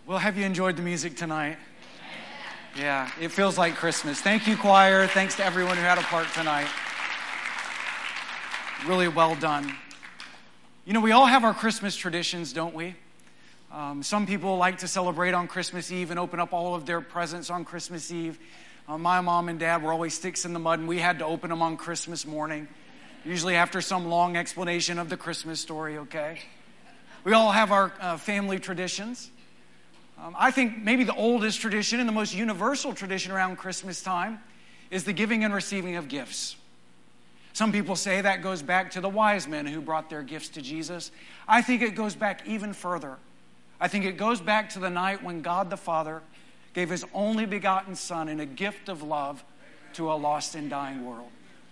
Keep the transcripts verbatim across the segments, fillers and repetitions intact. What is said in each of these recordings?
Well, have you enjoyed the music tonight? Yeah, it feels like Christmas. Thank you, choir. Thanks to everyone who had a part tonight. Really well done. You know, we all have our Christmas traditions, don't we? Um, some people like to celebrate on Christmas Eve and open up all of their presents on Christmas Eve. Uh, my mom and dad were always sticks in the mud, and we had to open them on Christmas morning, usually after some long explanation of the Christmas story, okay? We all have our uh, family traditions. Um, I think maybe the oldest tradition and the most universal tradition around Christmas time is the giving and receiving of gifts. Some people say that goes back to the wise men who brought their gifts to Jesus. I think it goes back even further. I think it goes back to the night when God the Father gave his only begotten Son in a gift of love to a lost and dying world.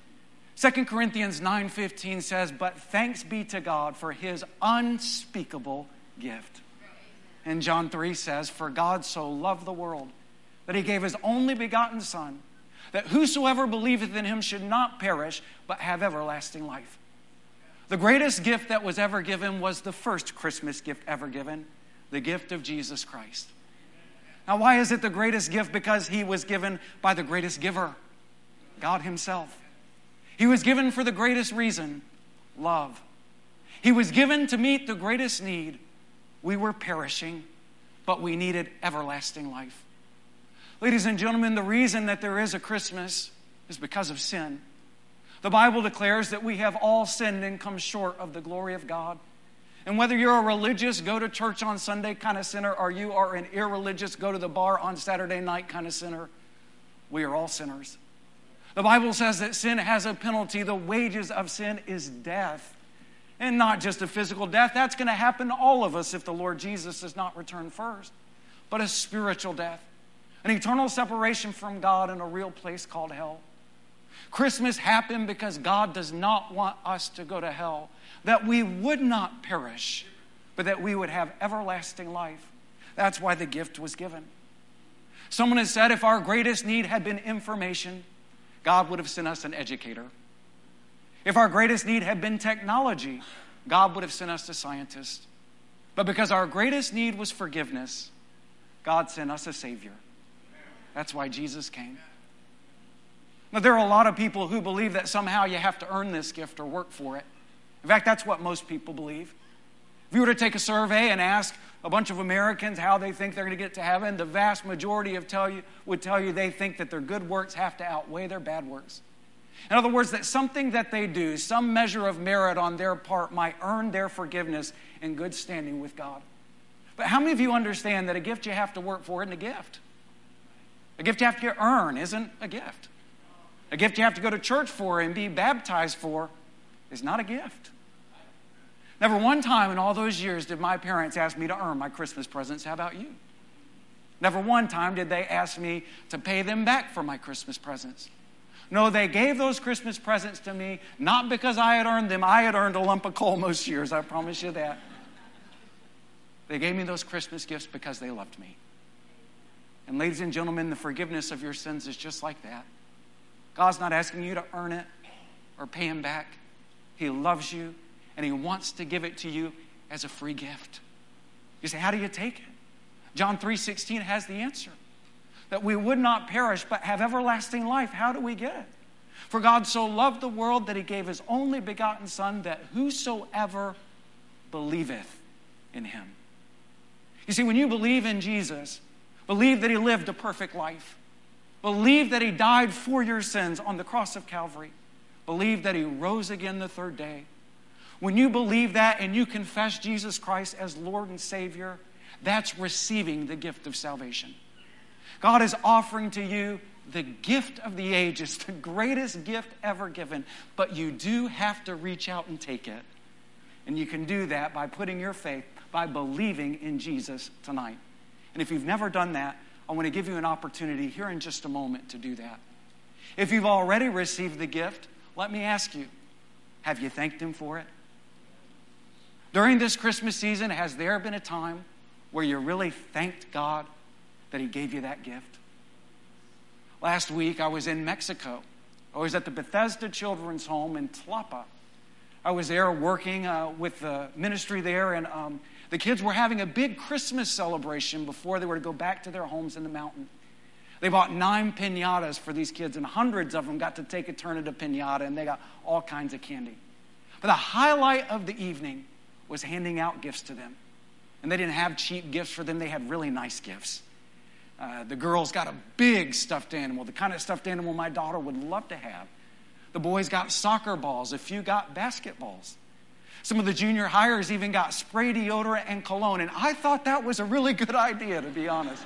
Second Corinthians nine fifteen says, "But thanks be to God for his unspeakable gift." And John three says, "For God so loved the world that he gave his only begotten Son, that whosoever believeth in him should not perish, but have everlasting life." The greatest gift that was ever given was the first Christmas gift ever given, the gift of Jesus Christ. Now, why is it the greatest gift? Because he was given by the greatest giver, God himself. He was given for the greatest reason, love. He was given to meet the greatest need. We were perishing, but we needed everlasting life. Ladies and gentlemen, the reason that there is a Christmas is because of sin. The Bible declares that we have all sinned and come short of the glory of God. And whether you're a religious, go to church on Sunday kind of sinner, or you are an irreligious, go to the bar on Saturday night kind of sinner, we are all sinners. The Bible says that sin has a penalty. The wages of sin is death. And not just a physical death. That's going to happen to all of us if the Lord Jesus does not return first. But a spiritual death. An eternal separation from God in a real place called hell. Christmas happened because God does not want us to go to hell. That we would not perish, but that we would have everlasting life. That's why the gift was given. Someone has said if our greatest need had been information, God would have sent us an educator. If our greatest need had been technology, God would have sent us a scientist. But because our greatest need was forgiveness, God sent us a Savior. That's why Jesus came. Now, there are a lot of people who believe that somehow you have to earn this gift or work for it. In fact, that's what most people believe. If you were to take a survey and ask a bunch of Americans how they think they're going to get to heaven, the vast majority of tell you, would tell you they think that their good works have to outweigh their bad works. In other words, that something that they do, some measure of merit on their part, might earn their forgiveness and good standing with God. But how many of you understand that a gift you have to work for isn't a gift? A gift you have to earn isn't a gift. A gift you have to go to church for and be baptized for is not a gift. Never one time in all those years did my parents ask me to earn my Christmas presents. How about you? Never one time did they ask me to pay them back for my Christmas presents. No, they gave those Christmas presents to me not because I had earned them. I had earned a lump of coal most years, I promise you that. They gave me those Christmas gifts because they loved me. And ladies and gentlemen, the forgiveness of your sins is just like that. God's not asking you to earn it or pay him back. He loves you, and he wants to give it to you as a free gift. You say, how do you take it? John three sixteen has the answer. That we would not perish, but have everlasting life. How do we get it? For God so loved the world that he gave his only begotten Son, that whosoever believeth in him. You see, when you believe in Jesus, believe that he lived a perfect life, believe that he died for your sins on the cross of Calvary, believe that he rose again the third day. When you believe that and you confess Jesus Christ as Lord and Savior, that's receiving the gift of salvation. God is offering to you the gift of the ages, the greatest gift ever given, but you do have to reach out and take it. And you can do that by putting your faith, by believing in Jesus tonight. And if you've never done that, I want to give you an opportunity here in just a moment to do that. If you've already received the gift, let me ask you, have you thanked him for it? During this Christmas season, has there been a time where you really thanked God that he gave you that gift? Last week, I was in Mexico. I was at the Bethesda Children's Home in Tlapa. I was there working uh, with the ministry there, and um, The kids were having a big Christmas celebration before they were to go back to their homes in the mountain. They bought nine piñatas for these kids, and hundreds of them got to take a turn at a piñata, and they got all kinds of candy. But the highlight of the evening was handing out gifts to them. And they didn't have cheap gifts for them. They had really nice gifts. Uh, the girls got a big stuffed animal, the kind of stuffed animal my daughter would love to have. The boys got soccer balls. A few got basketballs. Some of the junior hires even got spray deodorant and cologne. And I thought that was a really good idea, to be honest.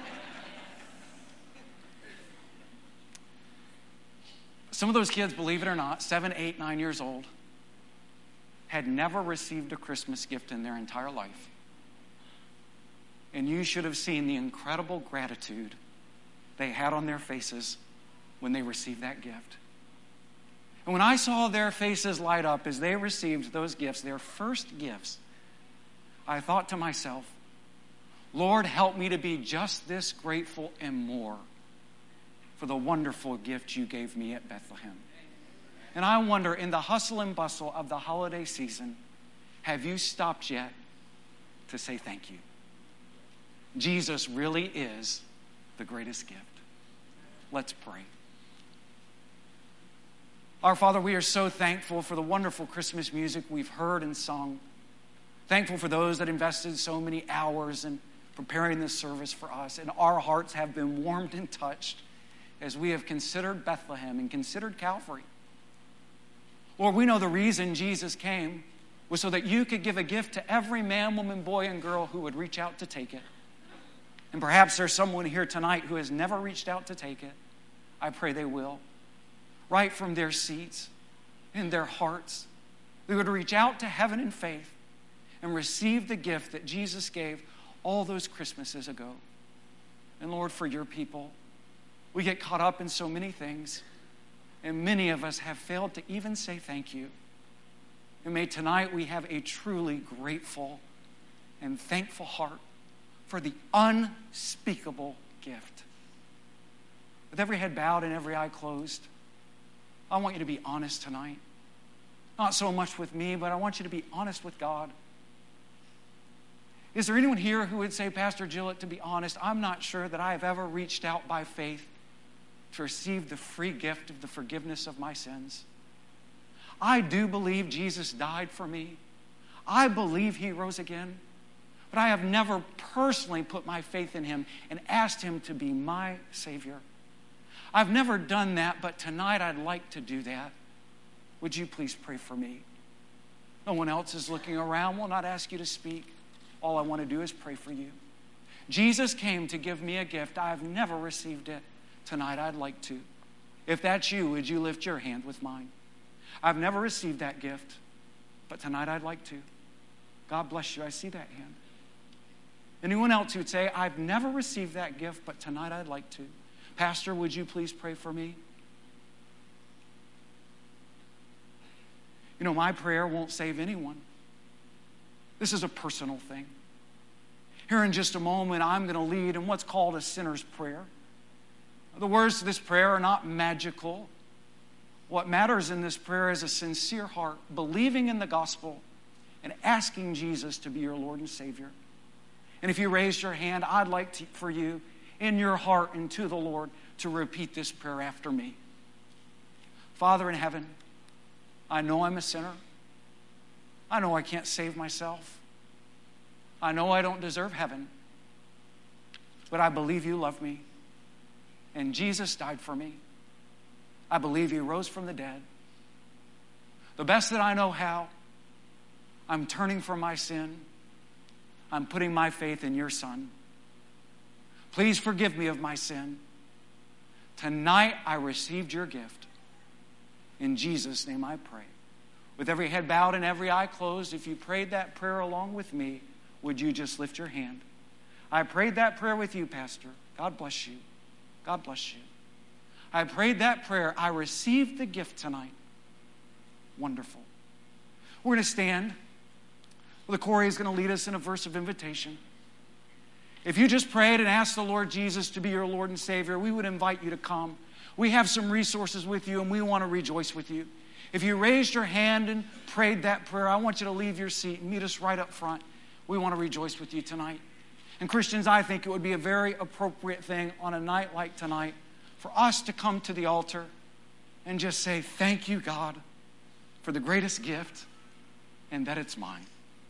Some of those kids, believe it or not, seven, eight, nine years old, had never received a Christmas gift in their entire life. And you should have seen the incredible gratitude they had on their faces when they received that gift. And when I saw their faces light up as they received those gifts, their first gifts, I thought to myself, Lord, help me to be just this grateful and more for the wonderful gift you gave me at Bethlehem. And I wonder, in the hustle and bustle of the holiday season, have you stopped yet to say thank you? Jesus really is the greatest gift. Let's pray. Our Father, we are so thankful for the wonderful Christmas music we've heard and sung. Thankful for those that invested so many hours in preparing this service for us. And our hearts have been warmed and touched as we have considered Bethlehem and considered Calvary. Lord, we know the reason Jesus came was so that you could give a gift to every man, woman, boy, and girl who would reach out to take it. And perhaps there's someone here tonight who has never reached out to take it. I pray they will. Right from their seats, in their hearts, they would reach out to heaven in faith and receive the gift that Jesus gave all those Christmases ago. And Lord, for your people, we get caught up in so many things, and many of us have failed to even say thank you. And may tonight we have a truly grateful and thankful heart for the unspeakable gift. With every head bowed and every eye closed, I want you to be honest tonight. Not so much with me, but I want you to be honest with God. Is there anyone here who would say, Pastor Gillett, to be honest, I'm not sure that I have ever reached out by faith to receive the free gift of the forgiveness of my sins? I do believe Jesus died for me. I believe he rose again. But I have never personally put my faith in him and asked him to be my Savior. I've never done that, but tonight I'd like to do that. Would you please pray for me? No one else is looking around. We'll not ask you to speak. All I want to do is pray for you. Jesus came to give me a gift. I've never received it. Tonight I'd like to. If that's you, would you lift your hand with mine? I've never received that gift, but tonight I'd like to. God bless you. I see that hand. Anyone else who would say, I've never received that gift, but tonight I'd like to. Pastor, would you please pray for me? You know, my prayer won't save anyone. This is a personal thing. Here in just a moment, I'm going to lead in what's called a sinner's prayer. The words to this prayer are not magical. What matters in this prayer is a sincere heart, believing in the gospel and asking Jesus to be your Lord and Savior. And if you raised your hand, I'd like to, for you, in your heart and to the Lord, to repeat this prayer after me. Father in heaven, I know I'm a sinner. I know I can't save myself. I know I don't deserve heaven. But I believe you love me. And Jesus died for me. I believe he rose from the dead. The best that I know how, I'm turning from my sin. I'm putting my faith in your Son. Please forgive me of my sin. Tonight I received your gift. In Jesus' name I pray. With every head bowed and every eye closed, if you prayed that prayer along with me, would you just lift your hand? I prayed that prayer with you, Pastor. God bless you. God bless you. I prayed that prayer. I received the gift tonight. Wonderful. We're going to stand. Well, the Corey is going to lead us in a verse of invitation. If you just prayed and asked the Lord Jesus to be your Lord and Savior, we would invite you to come. We have some resources with you, and we want to rejoice with you. If you raised your hand and prayed that prayer, I want you to leave your seat and meet us right up front. we want to rejoice with you tonight. And Christians, I think it would be a very appropriate thing on a night like tonight for us to come to the altar and just say, thank you, God, for the greatest gift, and that it's mine.